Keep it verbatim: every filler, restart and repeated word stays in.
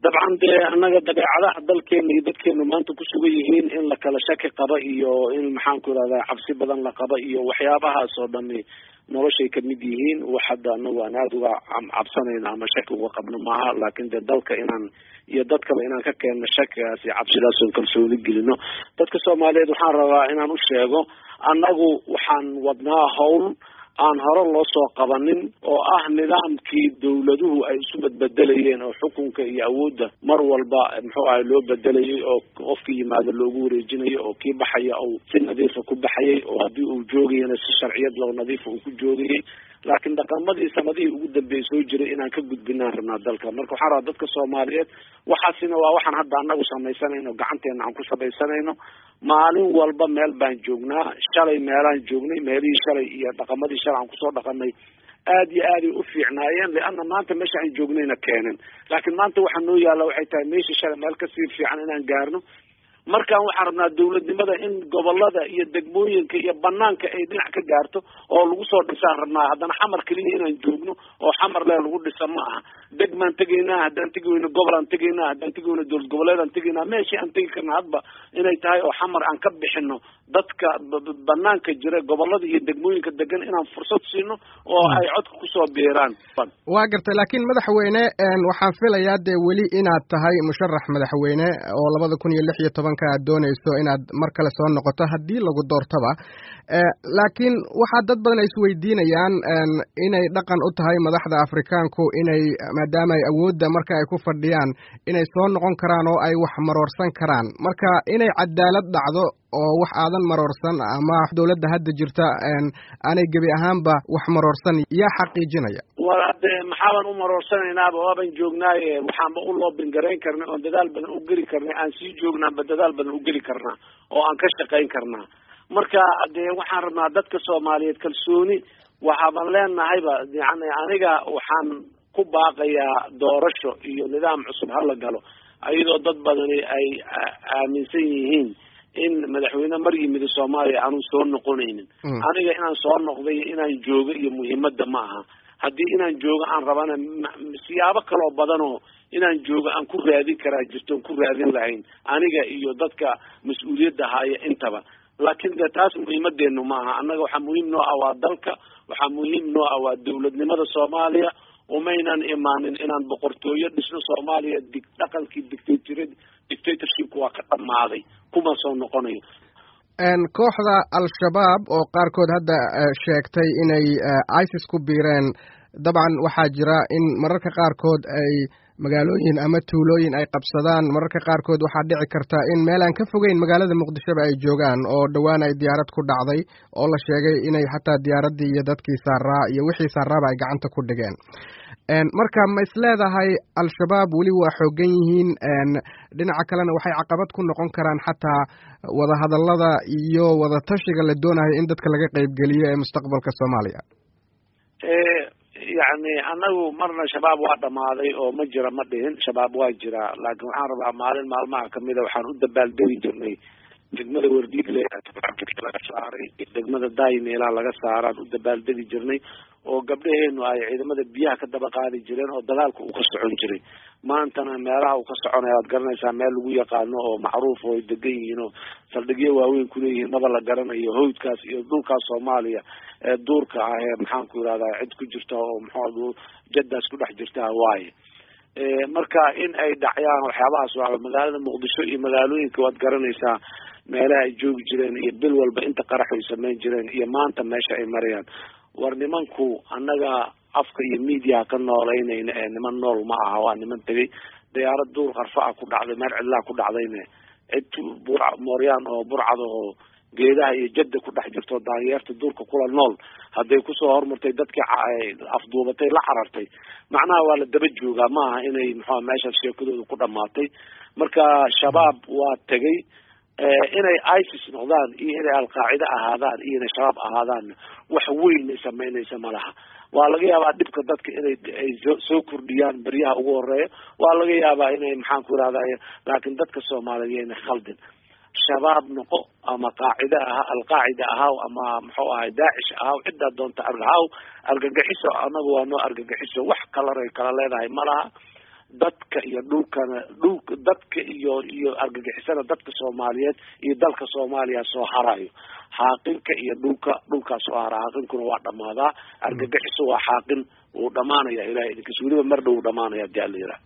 dabcan dee annaga dabeecadaha dalkeena iyo dadkeenu maanta ku sugan yihiin in la kala shaki qaba iyo in maxaan ku irahdaa cabsi badan la qaba iyo waxyaabahaas oo dhami noloshay kamid yihiin wax hadda anagu aan aada uga cabsanayno ama shaki uga qabno maaha laakin dee dalka inaan iyo dadkaba inaan ka keenno shakigaas iyo cabsidaas oon kalsooni gelino dadka soomaaliyeed waxaan rabaa inaan u sheego annagu waxaan wadnaa hawl aan hore loo soo qabanin oo ah nidaamkii dawladuhu ay isu badbedelayeen oo xukunka iyo awoodda mar walba muxuu ahay loo bedelayay oo qofkii yimaado loogu wareejinayo oo kii baxaya uu si nadiifa ku baxayay oo haddii uu joogayana si sharciyad loo nadiifa uu ku joogayay laakiin dhaqamadii sanadihii ugu dambeeyay soo jiray inaan ka gudbinaan rabnaa dalka marka waxaan rabaa dadka soomaaliyeed waxaasina waa waxaan hadda anagu samaysanayno gacanteena aan ku samaysanayno maalin walba meel baan joognaa shalay meelaan joognay meelihii shalay iyo dhaqamadii shalay aan kusoo dhaqanay aad iyo aaday u fiicnaayeen leanna maanta meesha aan joognayna keenan laakiin maanta waxaa noo yaalla waxay tahay meeshii shalay meel kasii fiican inaan gaarno markaan waxaan rabnaa dawladnimada in gobolada iyo degmooyinka iyo banaanka ay dhinac ka gaarto oo lagu soo dhisaan rabnaa haddana xamar keliya inaan joogno oo xamar lee lagu dhisa ma aha degmaan tegaynaa haddaan tegi weyno gobol aan tegaynaa haddaan tegi weyno dowlad goboleed aan tegaynaa meeshii aan tegi karna hadba inay tahay oo xamar aan ka bixino dadka banaanka jira gobolada iyo degmooyinka degan inaan fursad siino oo ay codka kusoo biiraan waa gartay laakiin madaxweyne waxaan filayaa dee weli inaad tahay musharax madaxweyne oo labada kun iyo lix iyo tobanka aad doonayso inaad mar kale soo noqoto haddii lagu doortaba laakiin waxaa dad badan ay isweydiinayaan inay dhaqan u tahay madaxda afrikaanku inay maadaama ay awoodda marka ay ku fadhiyaan inay soo noqon karaan oo ay wax maroorsan karaan marka inay cadaalad dhacdo oo wax aadan maroorsan ama dawladda hadda jirta aanay gebi ahaanba wax maroorsan yaa xaqiijinaya war hadde maxaaban u maroorsanaynaba waaban joognaaye waxaanba u loobin garayn karnay oon dadaal badan u geli karnay aan sii joognaanba dadaal badan u geli karnaa oo aan ka shaqayn karnaa marka dee waxaan rabnaa dadka soomaaliyeed kalsooni waxaaban leenahayba yani aniga waxaan ku baaqayaa doorasho iyo nidaam cusub hala galo iyadoo dad badani ay aaminsan yihiin in madaxweyne mar yimid soomaaliya aanu soo noqonaynin aniga inaan soo noqday inaan joogo iyo muhiimadda ma aha haddii inaan joogo aan rabana siyaabo kaloo badanoo inaan joogo aan ku raadin karaa jirto on ku raadin lahayn aniga iyo dadka mas-uuliyadda haya intaba laakiin de taas muhiimadeenu ma aha annaga waxaa muhiim noo ah waa dalka waxaa muhiim noo ah waa dawladnimada soomaaliya umaynan imaanin inaan boqortooyo dhisno soomaaliya dig dhaqankii dictator dictatorshipka waa ka dhammaaday kuma soo noqonayo kooxda al-shabaab oo qaarkood hadda sheegtay inay isis ku biireen dabcan waxaa jira in mararka qaarkood ay magaalooyin ama tuulooyin ay qabsadaan mararka qaarkood waxaa dhici karta in meel aan ka fogeyn magaalada muqdishoba ay joogaan oo dhowaan ay diyaarad ku dhacday oo la sheegay inay xataa diyaaraddii iyo dadkii saaraa iyo wixii saaraaba ay gacanta ku dhigeen marka ma is leedahay al-shabaab weli waa xoogan yihiin dhinaca kalena waxay caqabad ku noqon karaan xataa wadahadallada iyo wadatashiga la doonayo in dadka laga qaybgeliyo ee mustaqbalka soomaaliya yani anagu marna shabaab waa dhamaaday oo ma jira ma dhihin shabaab waa jira laakiin waxaan rabaa maalin maalmaha kamida waxaan u dabaaldegi jirnay degmada wardiigle laga saaray degmada daymeelaa laga saaraan u dabaaldegi jirnay oo gabdhaheenu ay ciidamada biyaha ka daba qaadi jireen oo dagaalka uu ka socon jiray maantana meelaha uu ka soconaya waad garanaysaa meel lagu yaqaano oo macruuf oo degan yihiin oo saldhigyo waaweyn kuleeyihiin maba la garanayo hawdkaas iyo dhulkaas soomaaliya ee duurka ah ee maxaan ku yidhahdaa cid ku jirta oo muxuu jadaas ku dhex jirta waaye marka in ay dhacyaan waxyaabahaas waa magaalada muqdisho iyo magaalooyinka waad garanaysaa meelaha ay joogi jireen iyo bil walba inta qarax ay samayn jireen iyo maanta meesha ay marayaan war nimanku annaga afka iyo mediaha ka noolaynayna ee niman nool ma aha waa niman tegay diyaarad duur qarfa ah ku dhacday meel cidlaa ku dhacdayna cid bur mooryaan oo burcad oo geedaha iyo jadda ku dhex jirto daanyeerta duurka kula nool hadday kusoo hormartay dadkii afduubatay la carartay macnaha waa la daba joogaa ma aha inay muxua meeshaas sheekadooda ku dhamaatay marka shabaab waa tegay inay isis noqdaan iyo inay alqaacida ahaadaan iyo inay shabaab ahaadaan wax weyn samaynaysa malaha waa laga yaabaa dhibka dadka inay ay soo kordhiyaan beryaha ugu horeeya waa laga yaabaa inay maxaan ku irahday laakiin dadka soomaaliyeed inay khaldin shabaab noqo ama qaacida aha alqaacida ahaw ama muxuu ahay daacish ahaw ciddaa doonta argahaw argagaxiso anagu waa noo argagaxiso wax kalaray kala leedahay malaha dadka iyo dhulkana dhulka dadka iyo iyo argagixisada dadka Soomaaliyeed iyo dalka Soomaaliya soo harayo xaqinka iyo dhulka dhulkaas soo hara xaqinkuna waa dhamaadaa argagixiso waa xaqin uu dhamaanaya ilaahay idinka suuliba mar dhow dhamaanaya jaalira